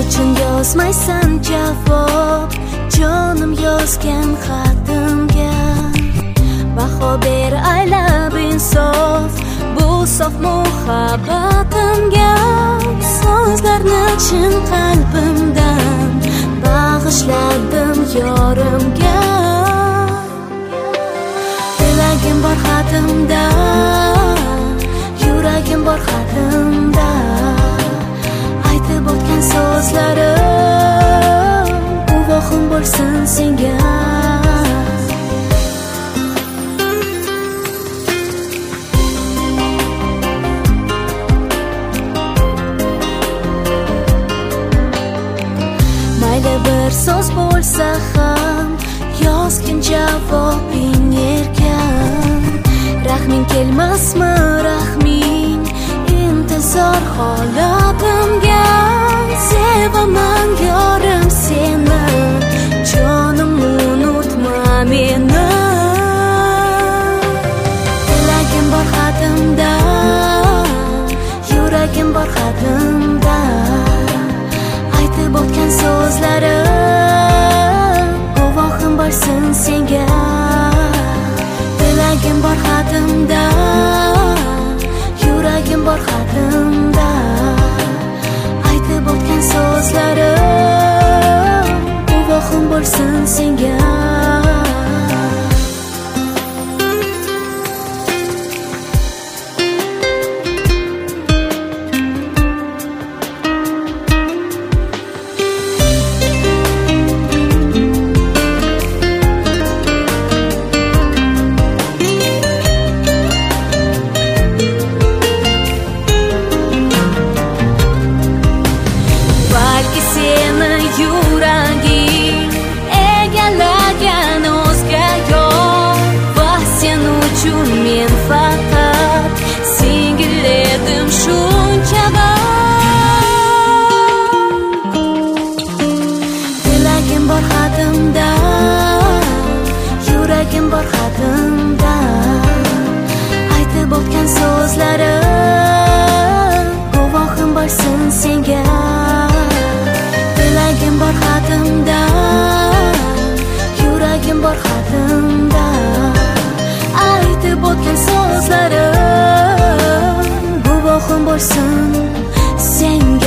nechun yozmaysan javob jonim yozgan xatimga? Baho ber aylab insof bu sof muhabbatimga. So'zlarni chin qalbimdan bag'ishladim yorimga. Tilagim bor xatimda, yuragim bor xatimda. Aytib o'tgan so'zlarim guvohim bo'lsin senga. Mayli bir so'z bo'lsa ham yozgin javobing erkan. Rahming kelmasmi rahming intizor holatimga. Sevaman yorim seni, jonim unutma meni. Tilagim bor xatimda, yuragim bor xatimda. Aytib o'tgan so'zlarim guvohim bo'lsin senga. Tilagim bor xatimda, yuragim bor xatimda. Aytib o'tgan so'zlarim guvohim bo'lsin senga. Yuraging egallagan o'zga yo'l va sen uchun men faqat singil edim shunchalar. Tilagim bor xatimda, yuragim bor xatimda. Aytib o'tgan so'zlarim guvohim bo'lsin senga. Tilagim bor xatimda, yuragim bor xatimda. Aytib o'tgan so'zlarim guvohim bo'lsin senga.